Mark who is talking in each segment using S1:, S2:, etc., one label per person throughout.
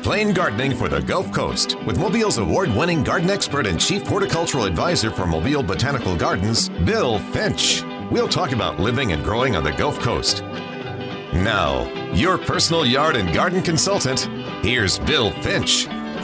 S1: Plain Gardening for the Gulf Coast with Mobile's award-winning garden expert and chief horticultural advisor for Mobile Botanical Gardens, Bill Finch. We'll talk about living and growing on the Gulf Coast. Now, your personal yard and garden consultant, here's Bill Finch.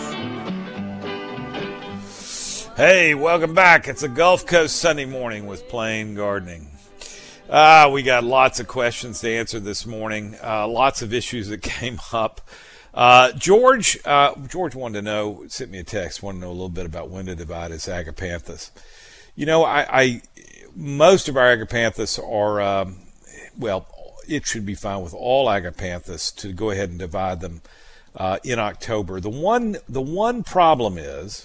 S2: Hey, welcome back. It's a Gulf Coast Sunday morning with Plain Gardening. We got lots of questions to answer this morning, lots of issues that came up. George wanted to know, sent me a text, wanted to know a little bit about when to divide his agapanthus. You know, most of our agapanthus are, it should be fine with all agapanthus to go ahead and divide them in October. The one problem,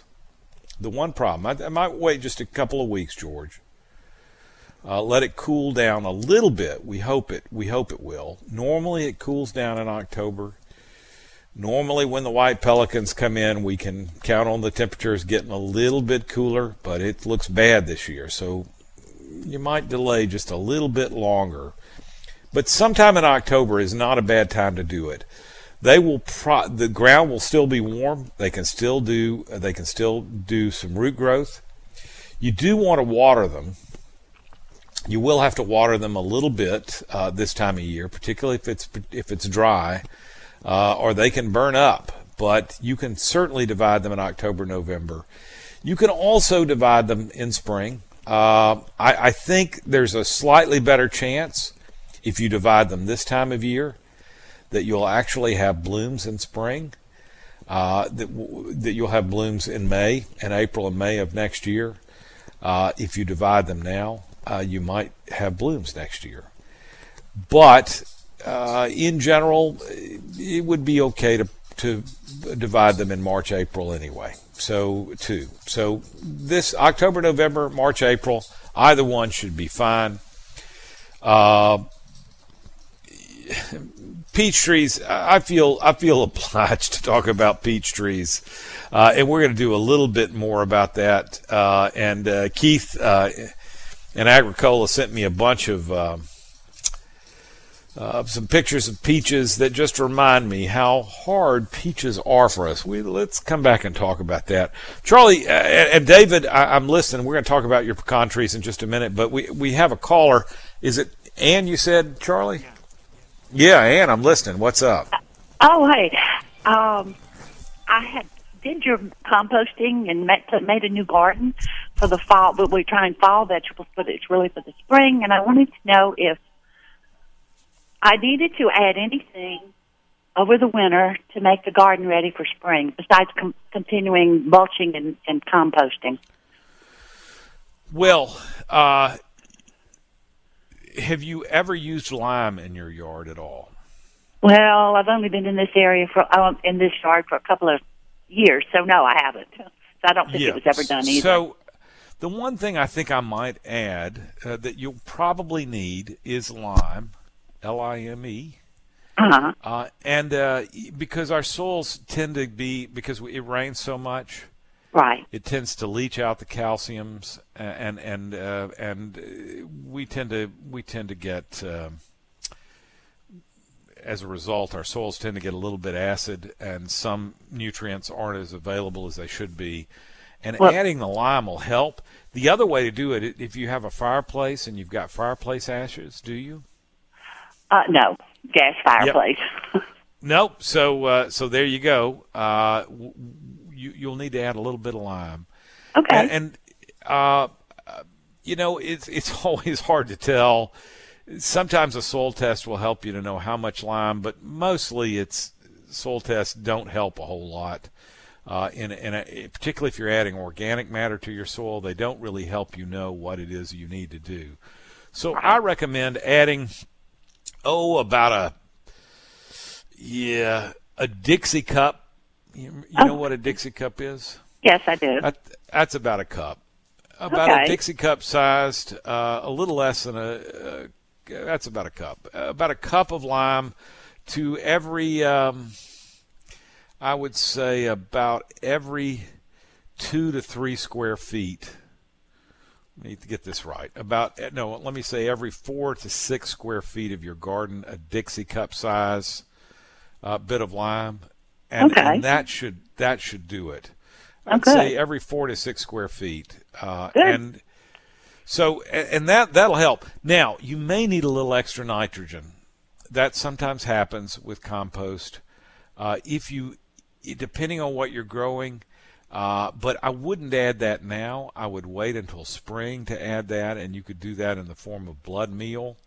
S2: I might wait just a couple of weeks, George. Let it cool down a little bit. We hope it will. Normally it cools down in October. Normally when the white pelicans come in, we can count on the temperatures getting a little bit cooler, but it looks bad this year. So you might delay just a little bit longer. But sometime in October is not a bad time to do it. The ground will still be warm. They can still do some root growth. You do want to water them. You will have to water them a little bit this time of year, particularly if it's dry, or they can burn up. But you can certainly divide them in October, November. You can also divide them in spring. I think there's a slightly better chance if you divide them this time of year that you'll actually have blooms in spring, that you'll have blooms in May and April and May of next year. If you divide them now, you might have blooms next year. But in general, it would be okay to divide them in March, April anyway. So this October, November, March, April, either one should be fine. Peach trees, I feel obliged to talk about peach trees, and we're going to do a little bit more about that. And Keith and Agricola sent me a bunch of some pictures of peaches that just remind me how hard peaches are for us. Let's come back and talk about that. Charlie and David, I'm listening. We're going to talk about your pecan trees in just a minute, but we have a caller. Is it Ann, you said, Charlie? Yeah, Ann, I'm listening. What's up?
S3: Oh, hey. I did your composting and made a new garden for the fall, but we're trying fall vegetables, but it's really for the spring. And I wanted to know if I needed to add anything over the winter to make the garden ready for spring, besides continuing mulching and composting.
S2: Well, have you ever used lime in your yard at all?
S3: Well, I've only been in this area in this yard for a couple of years, so no, I haven't. So I don't think it was ever done either. So
S2: the one thing I think I might add that you'll probably need is lime, L-I-M-E.
S3: Uh-huh.
S2: And because our soils tend to be, because it rains so much,
S3: right,
S2: it tends to leach out the calciums, and we tend to get, as a result, our soils tend to get a little bit acid, and some nutrients aren't as available as they should be. And adding the lime will help. The other way to do it, if you have a fireplace and you've got fireplace ashes, do you?
S3: No, gas fireplace.
S2: Yep. Nope. So there you go. You'll need to add a little bit of lime.
S3: Okay.
S2: And it's always hard to tell. Sometimes a soil test will help you to know how much lime, but mostly soil tests don't help a whole lot. Particularly if you're adding organic matter to your soil, they don't really help you know what it is you need to do. So I recommend adding, about a Dixie cup. You know what a Dixie cup is?
S3: Yes, I do.
S2: That's about a cup. About a Dixie cup sized, a little less than that's about a cup. About a cup of lime to every, I would say about every 2 to 3 square feet. I need to get this right. Let me say every 4 to 6 square feet of your garden, a Dixie cup size bit of lime.
S3: Okay.
S2: and that should do it. I'd
S3: Okay.
S2: say every 4 to 6 square feet.
S3: Good.
S2: And so, and that'll help. Now, you may need a little extra nitrogen. That sometimes happens with compost. Depending on what you're growing, but I wouldn't add that now. I would wait until spring to add that, and you could do that in the form of blood meal,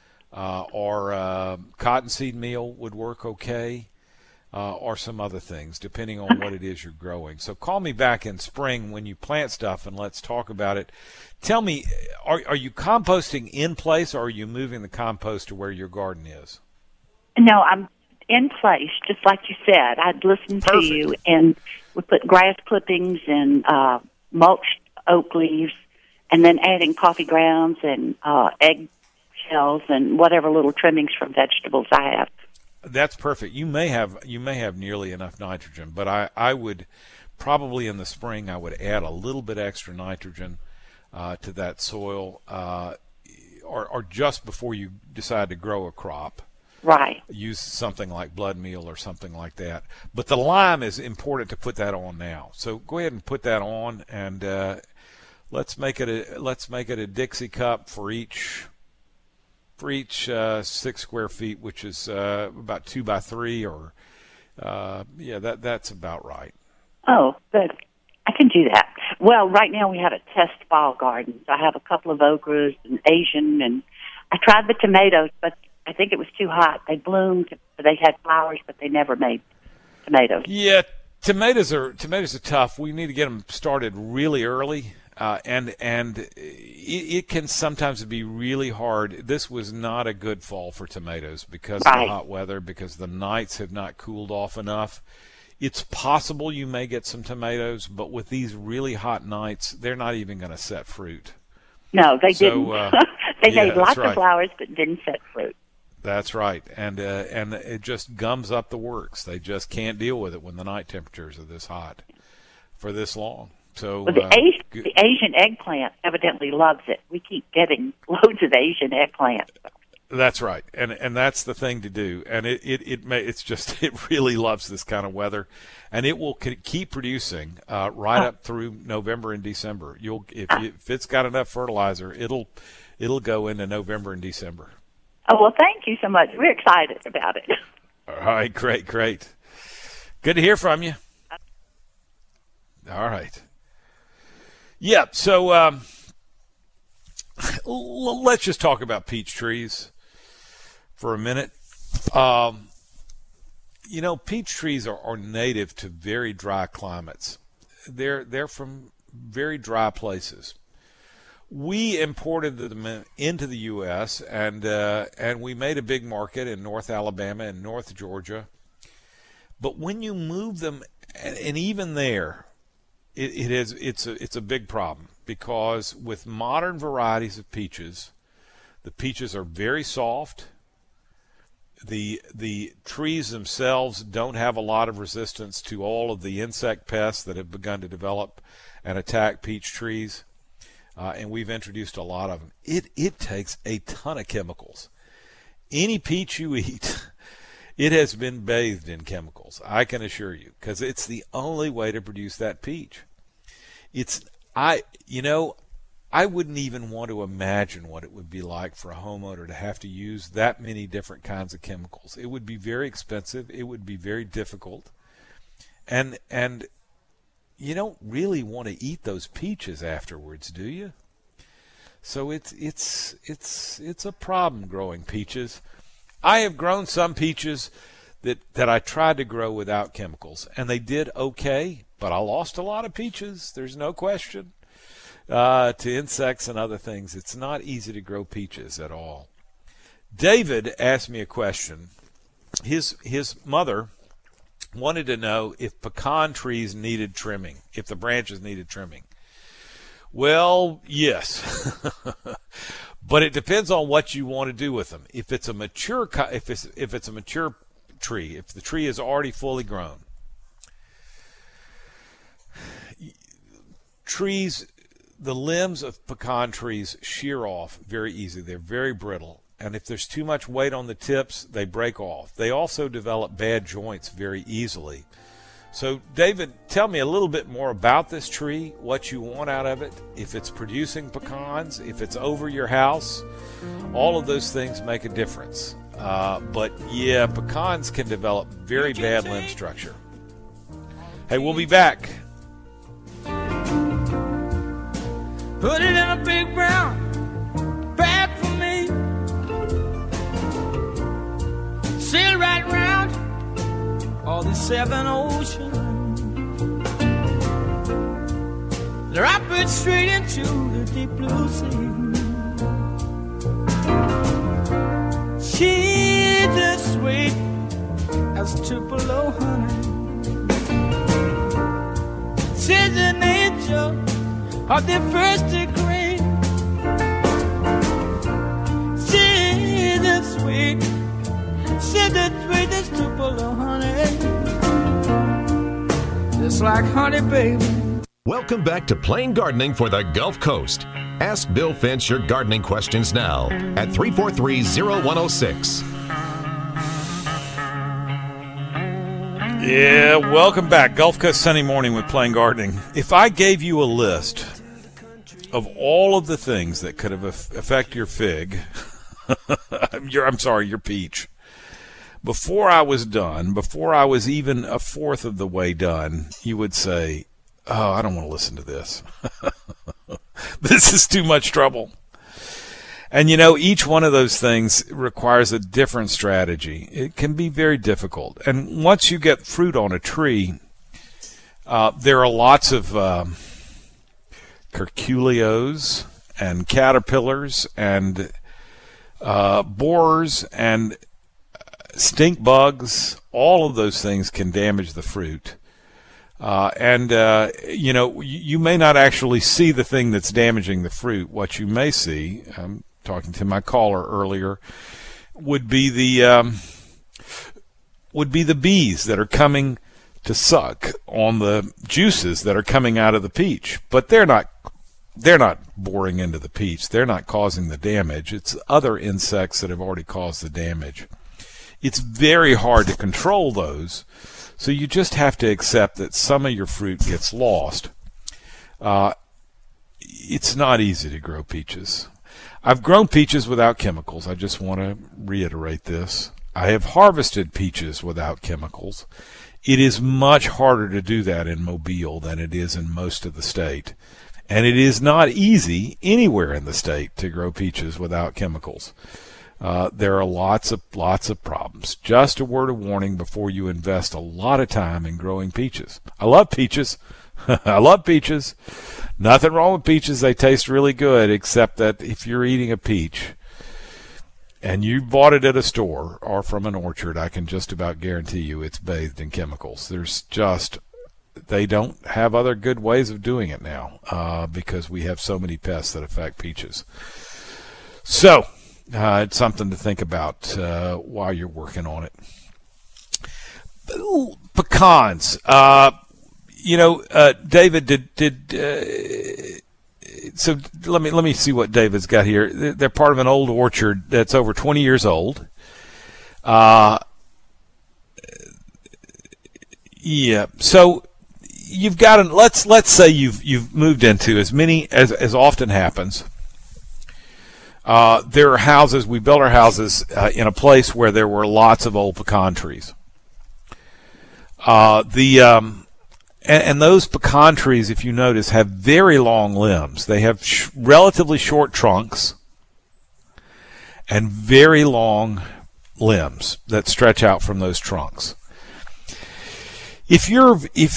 S2: or cottonseed meal would work okay. Or some other things, depending on what it is you're growing. So call me back in spring when you plant stuff, and let's talk about it. Tell me, are you composting in place, or are you moving the compost to where your garden is?
S3: No, I'm in place, just like you said. I'd listened to you, and we put grass clippings and mulched oak leaves, and then adding coffee grounds and egg shells and whatever little trimmings from vegetables I have.
S2: That's perfect. You may have nearly enough nitrogen, but I would probably in the spring I would add a little bit extra nitrogen to that soil, or just before you decide to grow a crop.
S3: Right.
S2: Use something like blood meal or something like that. But the lime is important to put that on now. So go ahead and put that on, and let's make it a Dixie cup for each 6 square feet, which is about 2 by 3, or that's about right.
S3: Oh, good. I can do that. Well, right now we have a test fall garden. So I have a couple of okras and Asian, and I tried the tomatoes, but I think it was too hot. They bloomed, they had flowers, but they never made tomatoes.
S2: Yeah, tomatoes are tough. We need to get them started really early. And it can sometimes be really hard. This was not a good fall for tomatoes because of the hot weather, because the nights have not cooled off enough. It's possible you may get some tomatoes, but with these really hot nights, they're not even going to set fruit.
S3: No, they didn't. They made lots of flowers, but didn't set fruit.
S2: That's right, and it just gums up the works. They just can't deal with it when the night temperatures are this hot for this long. So
S3: the Asian eggplant evidently loves it. We keep getting loads of Asian eggplant.
S2: That's right, and that's the thing to do. And it really loves this kind of weather, and it will keep producing right up through November and December. If it's got enough fertilizer, it'll go into November and December.
S3: Oh, well, thank you so much. We're excited about it.
S2: All right, great. Good to hear from you. All right. Yeah, so let's just talk about peach trees for a minute. Peach trees are native to very dry climates. They're from very dry places. We imported them into the U.S. and we made a big market in North Alabama and North Georgia. But when you move them, and even there, it's a big problem, because with modern varieties of peaches, the peaches are very soft. The trees themselves don't have a lot of resistance to all of the insect pests that have begun to develop and attack peach trees. And we've introduced a lot of them. It takes a ton of chemicals. Any peach you eat, it has been bathed in chemicals, I can assure you, because it's the only way to produce that peach. I wouldn't even want to imagine what it would be like for a homeowner to have to use that many different kinds of chemicals. It would be very expensive. It would be very difficult. And you don't really want to eat those peaches afterwards, do you? So it's a problem growing peaches. I have grown some peaches that I tried to grow without chemicals, and they did okay, but I lost a lot of peaches. There's no question. To insects and other things, it's not easy to grow peaches at all. David asked me a question. His mother wanted to know if pecan trees needed trimming, if the branches needed trimming. Well, yes, but it depends on what you want to do with them. If it's a mature tree, if the tree is already fully grown, the limbs of pecan trees shear off very easily. They're very brittle. And if there's too much weight on the tips, they break off. They also develop bad joints very easily. So, David, tell me a little bit more about this tree, what you want out of it, if it's producing pecans, if it's over your house. All of those things make a difference. But, yeah, pecans can develop very bad limb structure. Hey, we'll be back.
S4: Put it in a big brown bag for me. Sail right round all the 7 oceans. Drop it straight into the deep blue sea. She's as sweet as Tupelo honey. She's an angel of the first degree. She's the sweet, she's the sweetest Tupelo honey. Just like honey, baby.
S1: Welcome back to Plain Gardening for the Gulf Coast. Ask Bill Finch your gardening questions now at 343-0106.
S2: Yeah, welcome back. Gulf Coast Sunday Morning with Plain Gardening. If I gave you a list of all of the things that could have affect your fig, your peach, before I was done, before I was even a fourth of the way done, you would say, oh, I don't want to listen to this. This is too much trouble. And, you know, each one of those things requires a different strategy. It can be very difficult. And once you get fruit on a tree, there are lots of curculios and caterpillars and borers and stink bugs. All of those things can damage the fruit. You know, you may not actually see the thing that's damaging the fruit. What you may see, I'm talking to my caller earlier, would be the bees that are coming to suck on the juices that are coming out of the peach. But they're not boring into the peach. They're not causing the damage. It's other insects that have already caused the damage. It's very hard to control those. So you just have to accept that some of your fruit gets lost. It's not easy to grow peaches. I've grown peaches without chemicals. I just want to reiterate this. I have harvested peaches without chemicals. It is much harder to do that in Mobile than it is in most of the state. And it is not easy anywhere in the state to grow peaches without chemicals. There are lots of problems. Just a word of warning before you invest a lot of time in growing peaches. I love peaches. I love peaches. Nothing wrong with peaches. They taste really good, except that if you're eating a peach and you bought it at a store or from an orchard, I can just about guarantee you it's bathed in chemicals. They don't have other good ways of doing it now because we have so many pests that affect peaches. So, it's something to think about while you're working on it. Pecans. David, so let me see what David's got here. They're part of an old orchard that's over 20 years old. Yeah. So you've got let's say you've moved into as often happens. There are houses. We built our houses in a place where there were lots of old pecan trees. And those pecan trees, if you notice, have very long limbs. They have relatively short trunks and very long limbs that stretch out from those trunks. If you're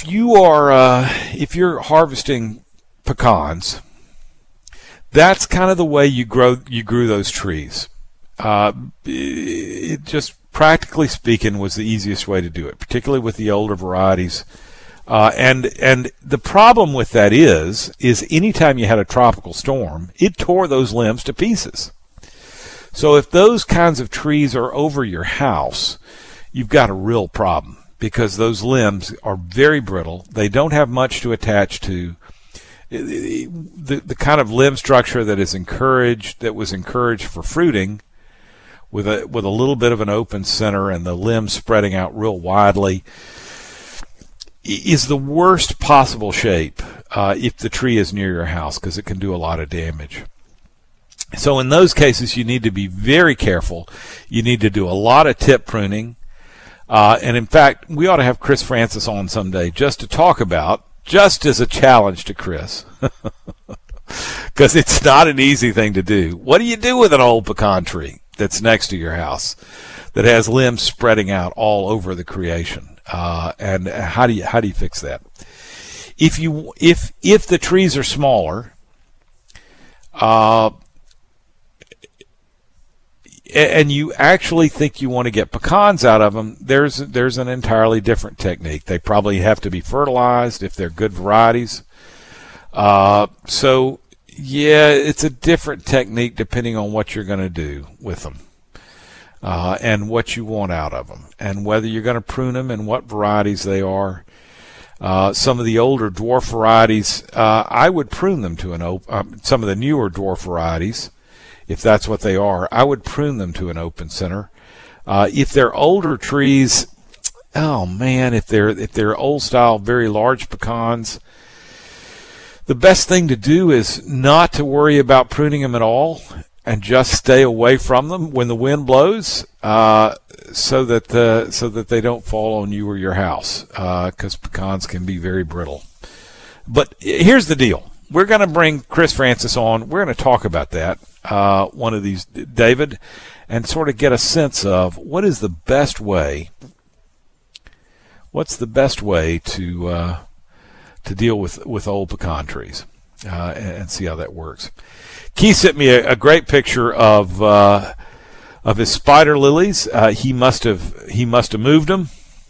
S2: harvesting pecans, that's kind of the way you grew those trees. It just practically speaking was the easiest way to do it, particularly with the older varieties. And the problem with that is anytime you had a tropical storm, it tore those limbs to pieces. So if those kinds of trees are over your house, you've got a real problem because those limbs are very brittle. They don't have much to attach to. The kind of limb structure that was encouraged for fruiting, with a little bit of an open center and the limbs spreading out real widely, is the worst possible shape if the tree is near your house, because it can do a lot of damage. So in those cases, you need to be very careful. You need to do a lot of tip pruning. And in fact, we ought to have Chris Francis on someday just to talk about, just as a challenge to Chris, because it's not an easy thing to do. What do you do with an old pecan tree that's next to your house that has limbs spreading out all over the creation? And how do you fix that? If the trees are smaller, and you actually think you want to get pecans out of them, there's an entirely different technique. They probably have to be fertilized if they're good varieties. So yeah, it's a different technique depending on what you're going to do with them, and what you want out of them, and whether you're going to prune them and what varieties they are. Some of the older dwarf varieties, I would prune them to some of the newer dwarf varieties, if that's what they are, I would prune them to an open center. If they're older trees, oh man, if they're old style, very large pecans, the best thing to do is not to worry about pruning them at all and just stay away from them when the wind blows, so that they don't fall on you or your house, because pecans can be very brittle. But here's the deal. We're going to bring Chris Francis on. We're going to talk about that one of these, David, and sort of get a sense of what's the best way to deal with old pecan trees, and see how that works. Keith sent me a great picture of his spider lilies. He must have moved them.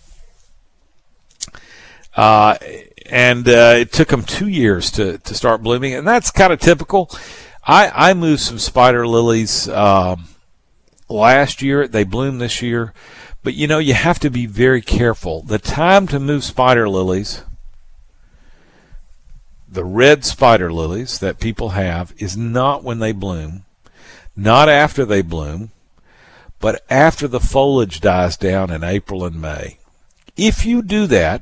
S2: And it took them 2 years to start blooming, and that's kind of typical. I moved some spider lilies last year. They bloomed this year. But, you have to be very careful. The time to move spider lilies, the red spider lilies that people have, is not when they bloom, not after they bloom, but after the foliage dies down in April and May. If you do that,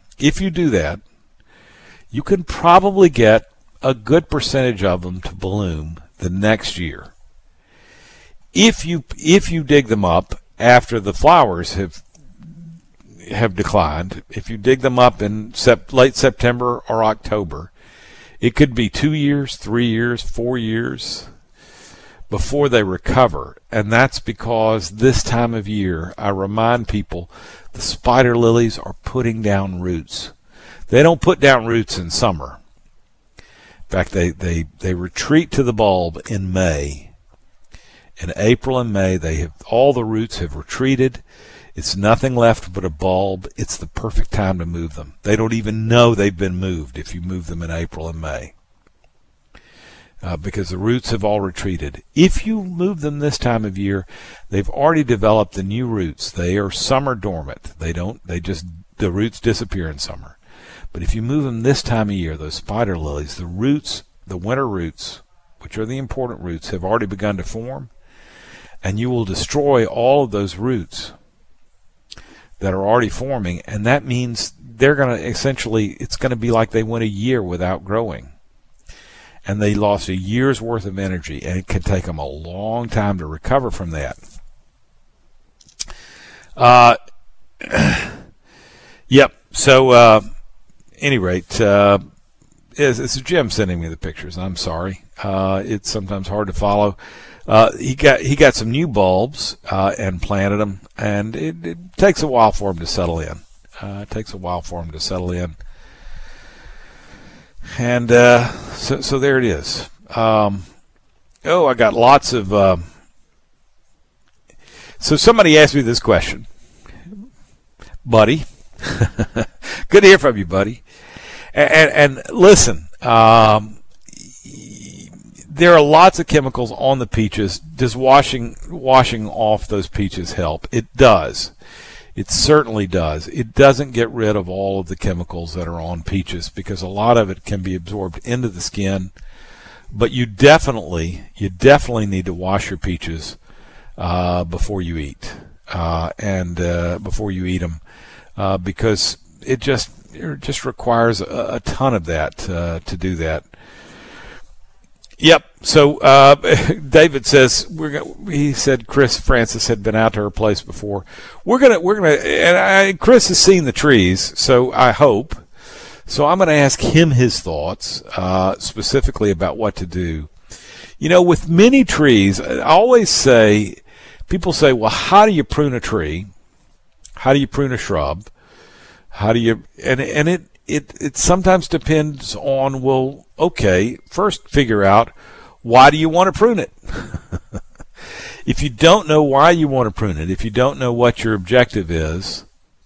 S2: you can probably get a good percentage of them to bloom the next year. If you dig them up after the flowers have declined, if you dig them up in late September or October, it could be 2 years, 3 years, 4 years before they recover. And that's because this time of year, I remind people, the spider lilies are putting down roots. They don't put down roots in summer. In fact, they retreat to the bulb in May. In April and May, all the roots have retreated. It's nothing left but a bulb. It's the perfect time to move them. They don't even know they've been moved if you move them in April and May, because the roots have all retreated. If you move them this time of year, they've already developed the new roots. They are summer dormant. The roots disappear in summer. But if you move them this time of year, those spider lilies, the roots, the winter roots, which are the important roots, have already begun to form, and you will destroy all of those roots that are already forming, and that means they're going to it's going to be like they went a year without growing, and they lost a year's worth of energy, and it can take them a long time to recover from that. Yep. So, any rate, it's Jim sending me the pictures. I'm sorry. It's sometimes hard to follow. He got some new bulbs and planted them, and it takes a while for them to settle in. And so there it is. I got lots of. So somebody asked me this question, buddy. Good to hear from you, buddy. And listen. There are lots of chemicals on the peaches. Does washing off those peaches help? It does. It certainly does. It doesn't get rid of all of the chemicals that are on peaches, because a lot of it can be absorbed into the skin. But you definitely need to wash your peaches before you eat, and before you eat them, because it just requires a ton of that to do that. Yep. So David says he said Chris Francis had been out to her place before. We're gonna and Chris has seen the trees, so I hope. So I'm going to ask him his thoughts specifically about what to do. You know, with many trees, I always say, people say, well, how do you prune a tree? How do you prune a shrub? How do you, and it sometimes depends on, well, okay, first figure out, why do you want to prune it? If you don't know why you want to prune it, if you don't know what your objective is,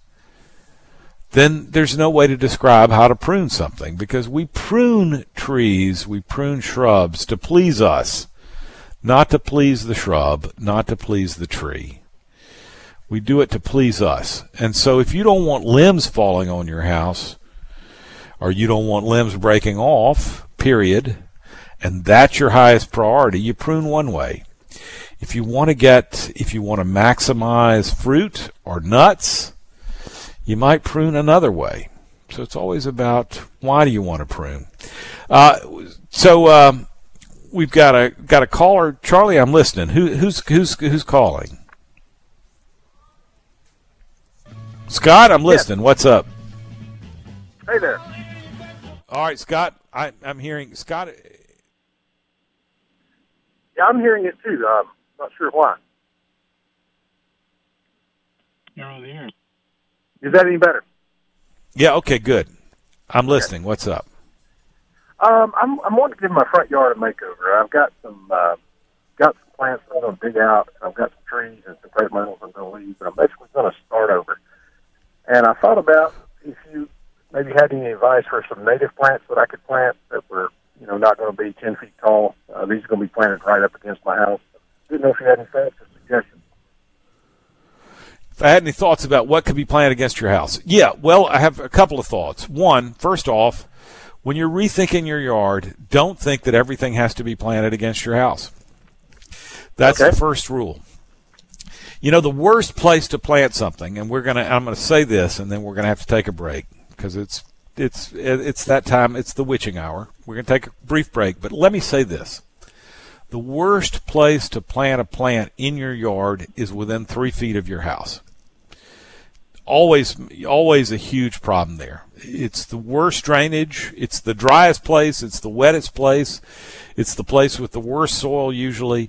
S2: then there's no way to describe how to prune something, because we prune trees, we prune shrubs to please us, not to please the shrub, not to please the tree. We do it to please us. And so if you don't want limbs falling on your house, or you don't want limbs breaking off, period, and that's your highest priority, you prune one way. If you want to maximize fruit or nuts, you might prune another way. So it's always about, why do you want to prune? So we've got a caller. Charlie, I'm listening. Who's calling? Scott, I'm listening. Yes. What's up?
S5: Hey there.
S2: All right, Scott. I'm hearing Scott.
S5: Yeah, I'm hearing it too. Not sure why.
S6: You're on the air.
S5: Is that any better?
S2: Yeah. Okay. Good. I'm listening. What's up?
S5: I'm wanting to give my front yard a makeover. I've got some plants I'm going to dig out. I've got some trees and some crepe myrtles I'm going to leave, but I'm basically going to start over. And I thought about if you maybe had any advice for some native plants that I could plant that were, not going to be 10 feet tall. These are going to be planted right up against my house. Didn't know if you had any thoughts or suggestions.
S2: If I had any thoughts about what could be planted against your house. Yeah, well, I have a couple of thoughts. One, first off, when you're rethinking your yard, don't think that everything has to be planted against your house. That's okay. The first rule. The worst place to plant something, and I'm going to say this, and then we're going to have to take a break, because it's that time, it's the witching hour. We're going to take a brief break, but let me say this. The worst place to plant a plant in your yard is within 3 feet of your house. Always a huge problem there. It's the worst drainage. It's the driest place. It's the wettest place. It's the place with the worst soil usually.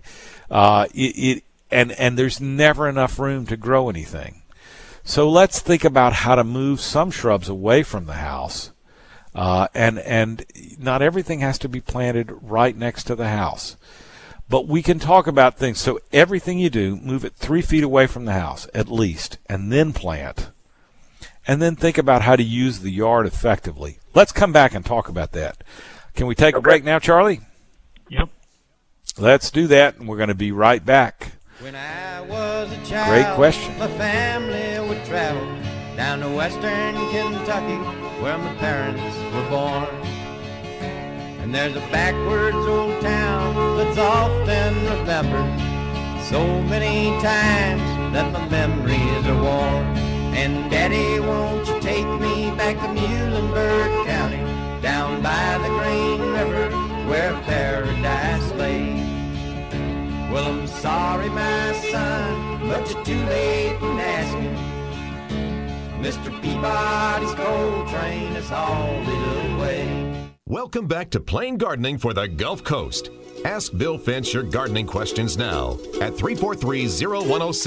S2: And there's never enough room to grow anything. So let's think about how to move some shrubs away from the house. And not everything has to be planted right next to the house. But we can talk about things. So everything you do, move it 3 feet away from the house, at least, and then plant. And then think about how to use the yard effectively. Let's come back and talk about that. Can we take a break now, Charlie?
S6: Yep.
S2: Let's do that, and we're going to be right back.
S4: When I was a child,
S2: great question.
S4: My family would travel down to western Kentucky, where my parents were born. And there's a backwards old town that's often remembered so many times that my memories are worn. And Daddy, won't you take me back to Muhlenberg County, down by the Green River where paradise lay? Well, I'm sorry, my son, but you're too late in asking. Mr. Peabody's coal train is hauled it away.
S1: Welcome back to Plain Gardening for the Gulf Coast. Ask Bill Finch your gardening questions now at 343-0106.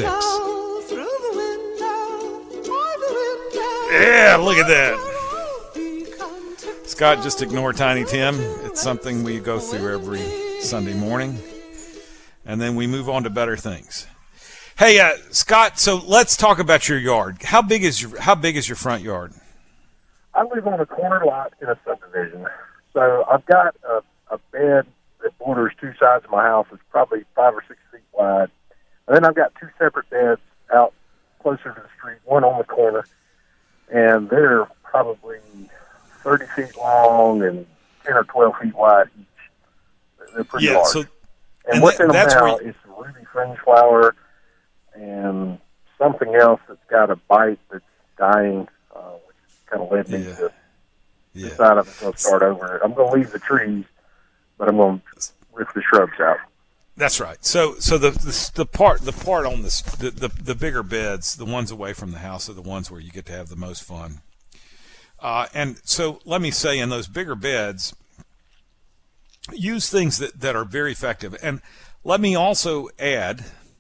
S2: Yeah, look at that. Scott, just ignore Tiny Tim. It's something we go through every Sunday morning. And then we move on to better things. Hey, Scott, so let's talk about your yard. How big is your front yard?
S5: I live on a corner lot in a subdivision. So I've got a bed that borders two sides of my house. It's probably 5 or 6 feet wide. And then I've got two separate beds out closer to the street, one on the corner. And they're probably 30 feet long and 10 or 12 feet wide each. They're pretty large. And what's in them now is some ruby fringe flower and something else that's got a bite that's dying, which is kind of led me
S2: Yeah.
S5: to
S2: Yeah.
S5: decide I'm going to start over. I'm going to leave the trees, but I'm going to rip the shrubs out.
S2: That's right. So the part on this the bigger beds, the ones away from the house, are the ones where you get to have the most fun. And so let me say, in those bigger beds, use things that are very effective. And let me also add,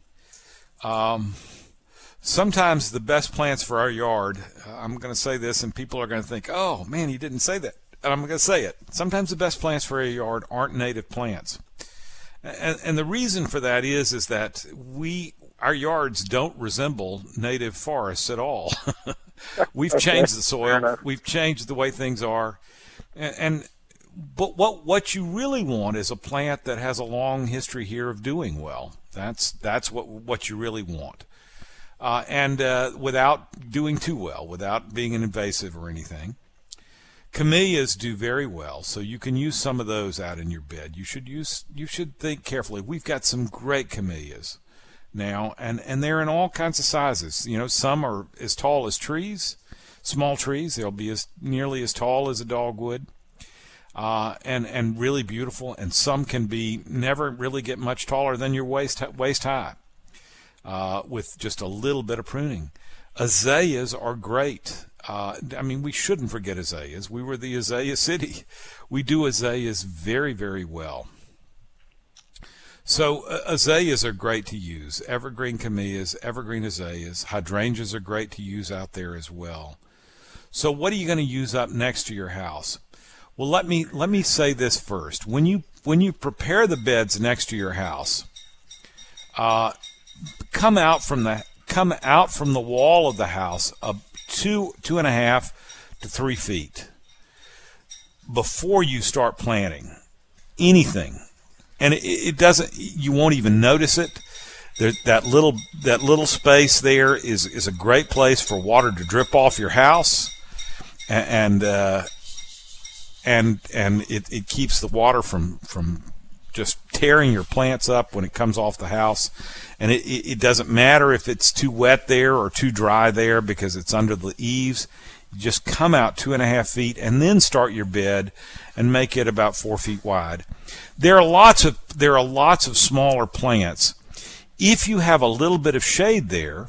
S2: sometimes the best plants for our yard, I'm going to say this, and people are going to think, oh man, you didn't say that. And I'm going to say it. Sometimes the best plants for our yard aren't native plants. And the reason for that is that our yards don't resemble native forests at all. We've changed the soil. We've changed the way things are. But what you really want is a plant that has a long history here of doing well. That's what you really want. And without doing too well, without being invasive or anything. Camellias do very well, so you can use some of those out in your bed. You should think carefully. We've got some great camellias now, and they're in all kinds of sizes. You know, some are as tall as trees, small trees. They'll be nearly as tall as a dogwood, and really beautiful. And some can be never really get much taller than your waist high, with just a little bit of pruning. Azaleas are great. I mean, we shouldn't forget azaleas. We were the azalea city. We do azaleas very, very well. So azaleas are great to use. Evergreen camellias, evergreen azaleas, hydrangeas are great to use out there as well. So what are you going to use up next to your house? Well, let me say this first. When you prepare the beds next to your house, come out from the wall of the house 2.5 to 3 feet before you start planting anything, and it doesn't. You won't even notice it. That little space there is a great place for water to drip off your house, and it keeps the water from just tearing your plants up when it comes off the house. And it doesn't matter if it's too wet there or too dry there because it's under the eaves. You just come out 2.5 feet and then start your bed and make it about 4 feet wide. There are lots of smaller plants. If you have a little bit of shade there,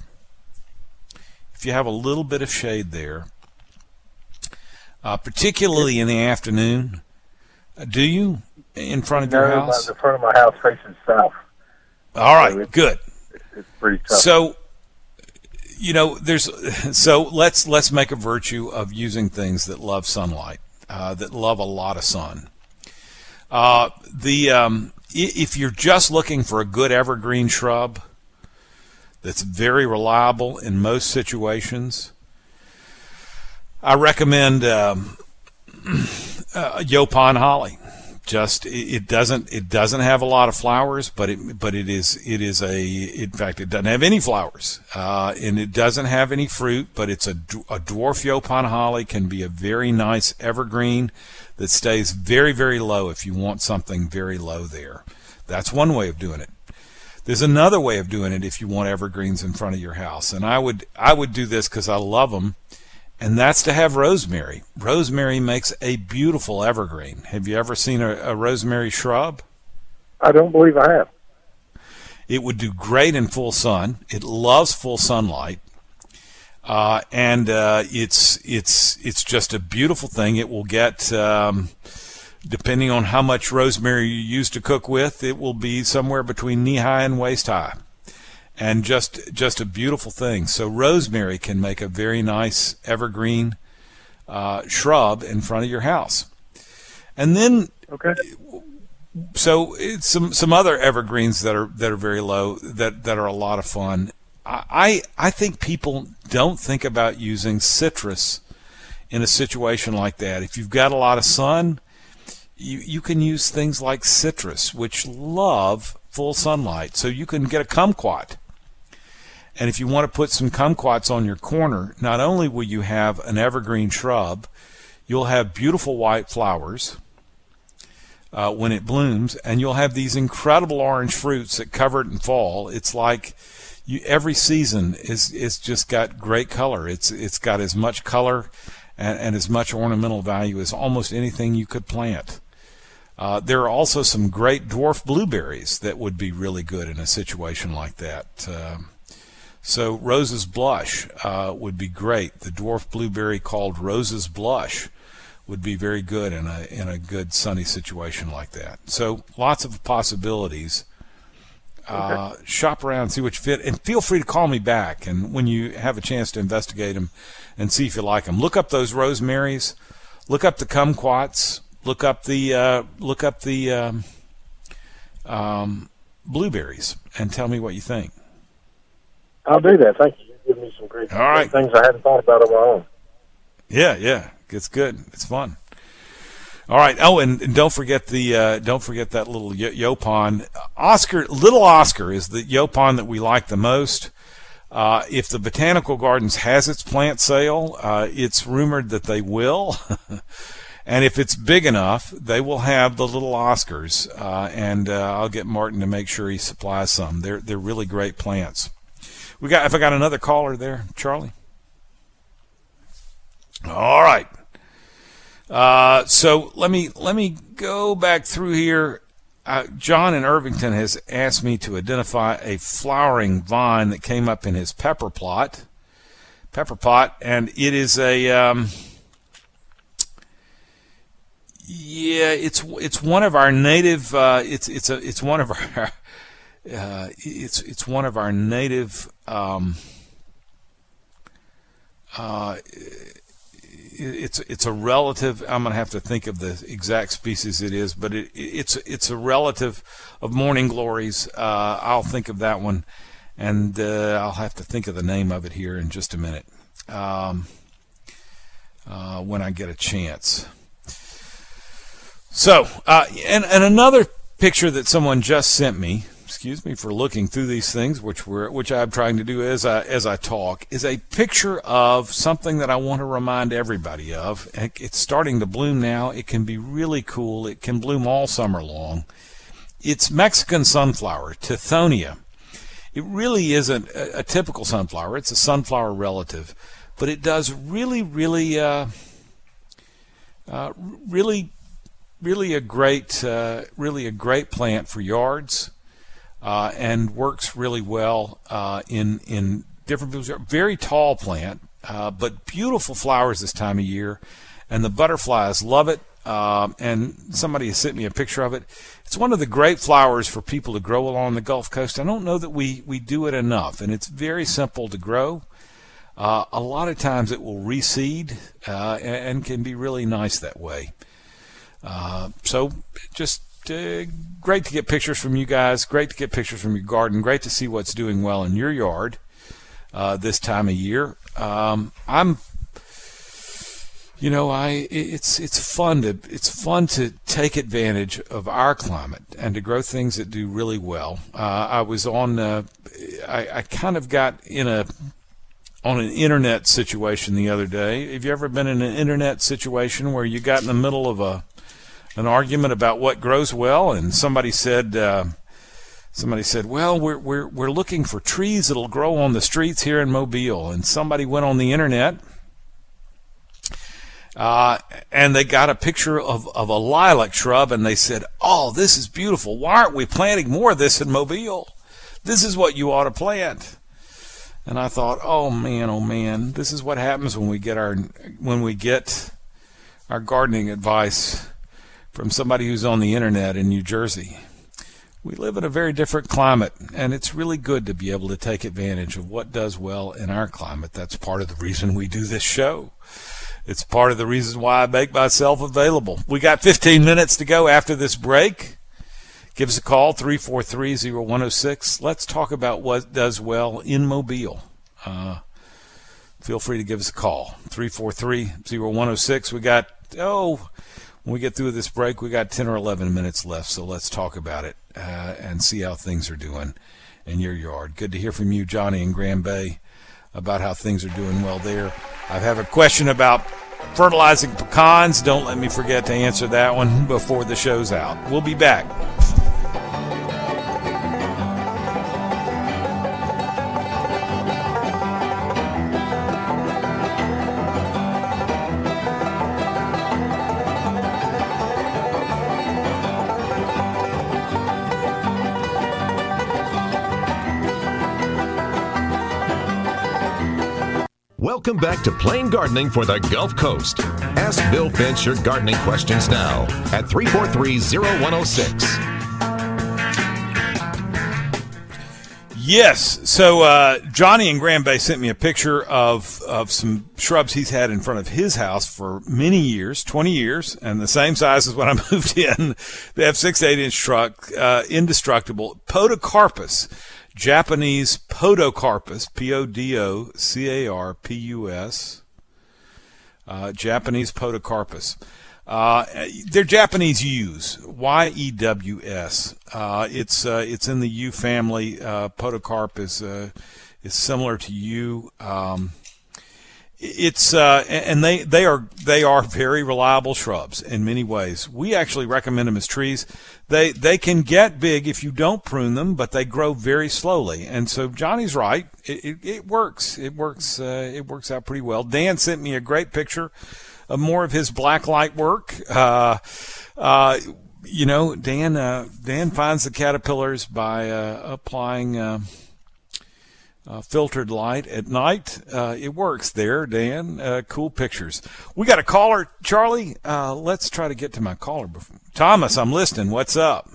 S2: particularly in the afternoon, do you? In front of your house?
S5: The front of my house faces south.
S2: All right, good.
S5: It's pretty tough.
S2: So, you know, let's make a virtue of using things that love sunlight, that love a lot of sun. If you're just looking for a good evergreen shrub that's very reliable in most situations, I recommend Yaupon holly. It doesn't have a lot of flowers, but in fact it doesn't have any flowers, and it doesn't have any fruit, but it's a dwarf Yaupon holly can be a very nice evergreen that stays very, very low if you want something very low there. That's one way of doing it. There's another way of doing it if you want evergreens in front of your house, and I would do this because I love them. And that's to have rosemary. Rosemary makes a beautiful evergreen. Have you ever seen a rosemary shrub?
S5: I don't believe I have.
S2: It would do great in full sun. It loves full sunlight, and it's just a beautiful thing. It will get, depending on how much rosemary you use to cook with, it will be somewhere between knee high and waist high. And just a beautiful thing. So rosemary can make a very nice evergreen shrub in front of your house. And then, so it's some other evergreens that are very low that are a lot of fun. I think people don't think about using citrus in a situation like that. If you've got a lot of sun, you can use things like citrus, which love full sunlight. So you can get a kumquat. And if you want to put some kumquats on your corner, not only will you have an evergreen shrub, you'll have beautiful white flowers when it blooms, and you'll have these incredible orange fruits that cover it in fall. It's like every season is just got great color. It's got as much color and as much ornamental value as almost anything you could plant. There are also some great dwarf blueberries that would be really good in a situation like that. So Rose's Blush would be great. The dwarf blueberry called Rose's Blush would be very good in a good sunny situation like that. So lots of possibilities. Shop around, see what you fit, and feel free to call me back. And when you have a chance to investigate them and see if you like them, look up those rosemaries, look up the kumquats, look up the blueberries, and tell me what you think.
S5: I'll do that. Thank you. You give me some great things I hadn't thought about on my own.
S2: Yeah, it's good. It's fun. All right. Oh, and don't forget that little yaupon. Little Oscar is the yaupon that we like the most. If the Botanical Gardens has its plant sale, it's rumored that they will. And if it's big enough, they will have the little Oscars. And I'll get Martin to make sure he supplies some. They're really great plants. Have I got another caller there, Charlie? All right. So let me go back through here. John in Irvington has asked me to identify a flowering vine that came up in his pepper pot, and it is it's one of our native. It's one of our. It's one of our native. It's a relative. I'm going to have to think of the exact species it is, but it's a relative of morning glories. I'll think of that one, and I'll have to think of the name of it here in just a minute when I get a chance. So, and another picture that someone just sent me. Excuse me for looking through these things, which I'm trying to do as I talk, is a picture of something that I want to remind everybody of. It's starting to bloom now. It can be really cool. It can bloom all summer long. It's Mexican sunflower, Tithonia. It really isn't a typical sunflower. It's a sunflower relative, but it does really a great plant for yards. And works really well in different fields. Very tall plant, but beautiful flowers this time of year, and the butterflies love it. And somebody has sent me a picture of it. It's one of the great flowers for people to grow along the Gulf Coast. I don't know that we do it enough, and it's very simple to grow. A lot of times it will reseed and can be really nice that way. So just great to get pictures from you guys. Great to get pictures from your garden. Great to see what's doing well in your yard this time of year. It's fun to take advantage of our climate and to grow things that do really well. I was on. I kind of got on an internet situation the other day. Have you ever been in an internet situation where you got in the middle of an argument about what grows well, and somebody said, well, we're looking for trees that'll grow on the streets here in Mobile, and somebody went on the internet, and they got a picture of a lilac shrub, and they said, "Oh, this is beautiful. Why aren't we planting more of this in Mobile? This is what you ought to plant." And I thought, oh man, this is what happens when we get our gardening advice from somebody who's on the internet in New Jersey. We live in a very different climate, and it's really good to be able to take advantage of what does well in our climate. That's part of the reason we do this show. It's part of the reason why I make myself available. We got 15 minutes to go after this break. Give us a call, 343-0106. Let's talk about what does well in Mobile. Feel free to give us a call, 343-0106. We got, when we get through this break, we got 10 or 11 minutes left, so let's talk about it and see how things are doing in your yard. Good to hear from you, Johnny, in Grand Bay, about how things are doing well there. I have a question about fertilizing pecans. Don't let me forget to answer that one before the show's out. We'll be back.
S1: Welcome back to Plain Gardening for the Gulf Coast. Ask Bill Finch your gardening questions now at 343-0106.
S2: Yes. So Johnny in Grand Bay sent me a picture of some shrubs he's had in front of his house for many years, 20 years, and the same size as when I moved in. They have 6 to 8 inch truck, indestructible Podocarpus, Japanese Podocarpus, Podocarpus, Japanese Podocarpus. They're Japanese yews, yews. It's in the yew family. Podocarp is similar to yew. And they are very reliable shrubs in many ways. We actually recommend them as trees. They can get big if you don't prune them, but they grow very slowly. And so Johnny's right. It works. It works out pretty well. Dan sent me a great picture of more of his blacklight work. Dan finds the caterpillars by applying filtered light at night. It works there, Dan. Cool pictures. We got a caller, Charlie. Let's try to get to my caller. Thomas, I'm listening. What's up?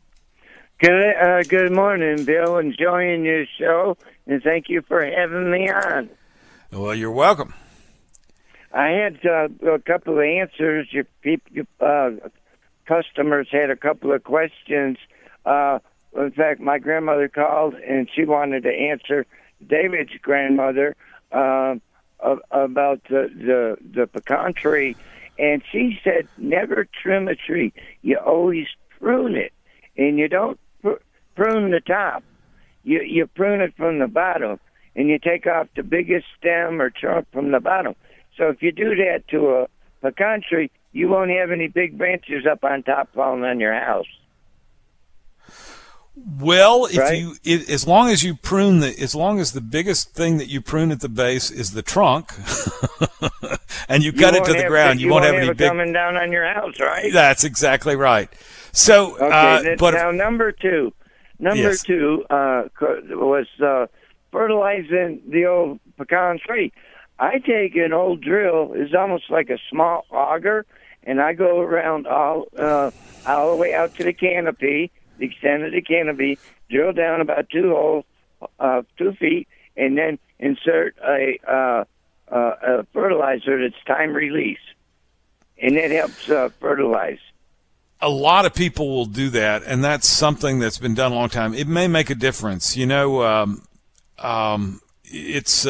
S7: Good morning, Bill. Enjoying your show, and thank you for having me on.
S2: Well, you're welcome.
S7: I had a couple of answers. Your customers had a couple of questions. In fact, my grandmother called, and she wanted to answer David's grandmother about the pecan tree. And she said, never trim a tree. You always prune it. And you don't prune the top. You prune it from the bottom. And you take off the biggest stem or trunk from the bottom. So if you do that to a pecan tree, you won't have any big branches up on top falling on your house.
S2: Well, as long as you prune as long as the biggest thing that you prune at the base is the trunk, and you cut it to the ground, you won't have any big
S7: coming down on your house, right?
S2: That's exactly right. So,
S7: okay, now number two was fertilizing the old pecan tree. I take an old drill, it's almost like a small auger, and I go around all the way out to the canopy, the extent of the canopy, drill down about 2 feet, and then insert a fertilizer that's time release, and it helps fertilize.
S2: A lot of people will do that, and that's something that's been done a long time. It may make a difference. It's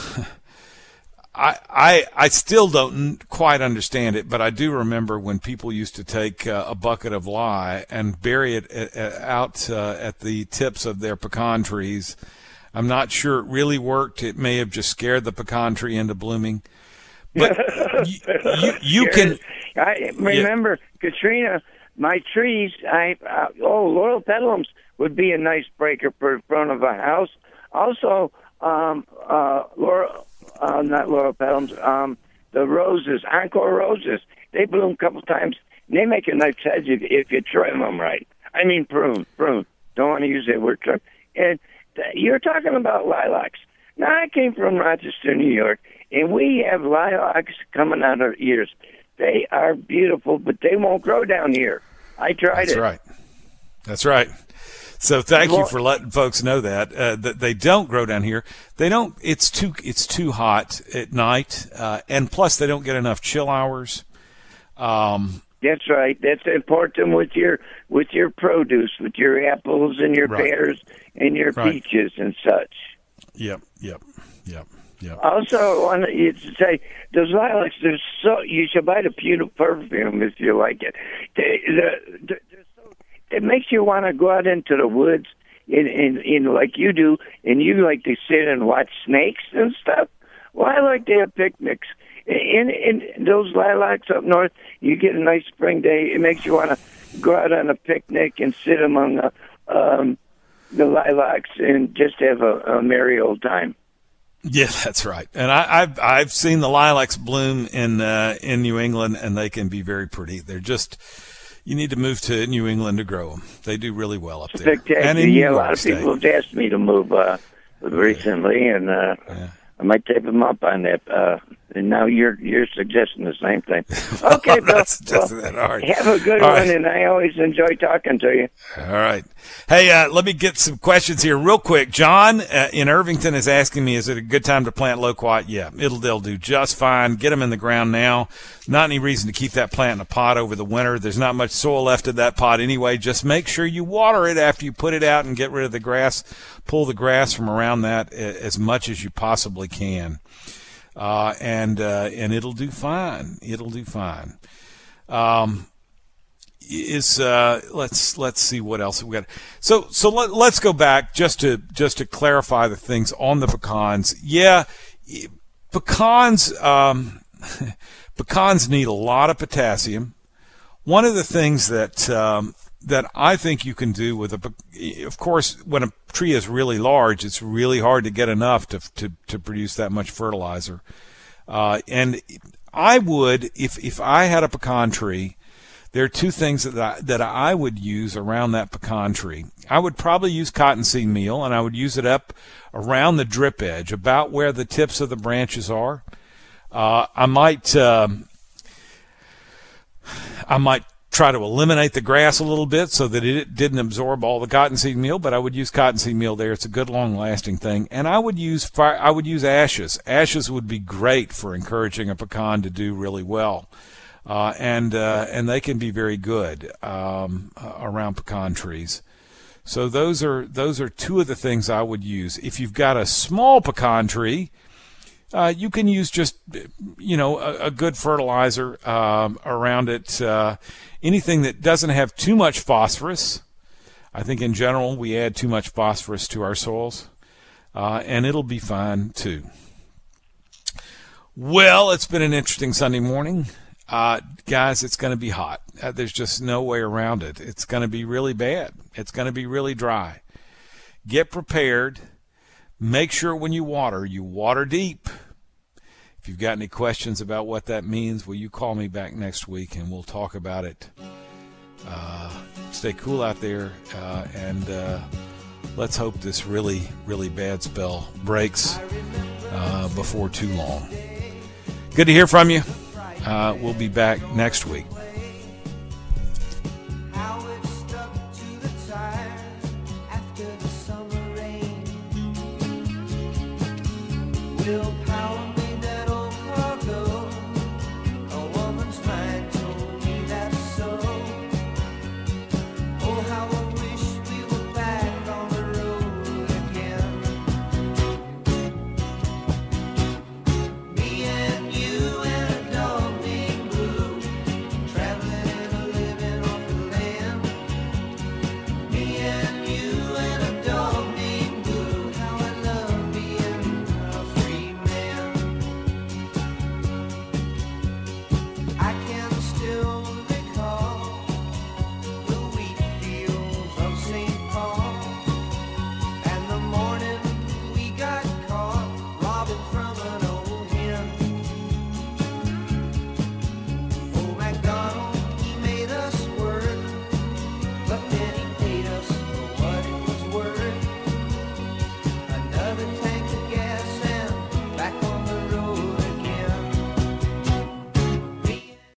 S2: I still don't quite understand it, but I do remember when people used to take a bucket of lye and bury it out at the tips of their pecan trees. I'm not sure it really worked. It may have just scared the pecan tree into blooming. But you can.
S7: I remember, Katrina, my trees, laurel petalums would be a nice breaker for front of a house. Also, not laurel petalums, the roses, encore roses, they bloom a couple times, and they make a nice hedge if you trim them right. I mean prune. Don't want to use that word trim. And you're talking about lilacs. Now, I came from Rochester, New York, and we have lilacs coming out of ears. They are beautiful, but they won't grow down here. I tried it.
S2: That's right. So thank you for letting folks know that that they don't grow down here. They don't. It's too hot at night, and plus they don't get enough chill hours.
S7: That's right. That's important with your produce, with your apples and your pears and your peaches and such.
S2: Yep.
S7: Also, I want you to say those lilacs. You should buy the Pewter perfume if you like it. It makes you want to go out into the woods, in like you do, and you like to sit and watch snakes and stuff. Well, I like to have picnics. In those lilacs up north, you get a nice spring day. It makes you want to go out on a picnic and sit among the lilacs and just have a merry old time.
S2: Yeah, that's right. And I've seen the lilacs bloom in New England, and they can be very pretty. They're just, you need to move to New England to grow them. They do really well up there.
S7: Spectacular.
S2: And in New York
S7: a lot of people have asked me to move recently, and I might take them up on that. And now you're suggesting the same thing. Okay, Bill.
S2: That's just that hard.
S7: Have a good
S2: All
S7: one,
S2: right.
S7: and I always enjoy talking to you.
S2: All right. Hey, let me get some questions here real quick. John in Irvington is asking me, is it a good time to plant loquat? Yeah, they'll do just fine. Get them in the ground now. Not any reason to keep that plant in a pot over the winter. There's not much soil left in that pot anyway. Just make sure you water it after you put it out and get rid of the grass. Pull the grass from around that as much as you possibly can. And it'll do fine. It'll do fine. Let's see what else we got. So let's go back just to clarify the things on the pecans. Yeah, pecans pecans need a lot of potassium. One of the things that I think you can do with of course, when a tree is really large, it's really hard to get enough to produce that much fertilizer. And I would, if I had a pecan tree, there are two things that I would use around that pecan tree. I would probably use cottonseed meal, and I would use it up around the drip edge, about where the tips of the branches are. I might try to eliminate the grass a little bit so that it didn't absorb all the cottonseed meal, but I would use cottonseed meal there. It's a good long-lasting thing. And I would use ashes. Ashes would be great for encouraging a pecan to do really well. And they can be very good around pecan trees. So those are two of the things I would use. If you've got a small pecan tree, you can use just a good fertilizer around it. Anything that doesn't have too much phosphorus. I think in general we add too much phosphorus to our soils, and it'll be fine too. Well, it's been an interesting Sunday morning. Guys, it's going to be hot. There's just no way around it. It's going to be really bad. It's going to be really dry. Get prepared. Make sure when you water deep. If you've got any questions about what that means, will you call me back next week and we'll talk about it. Stay cool out there, and let's hope this really, really bad spell breaks before too long. Good to hear from you. We'll be back next week.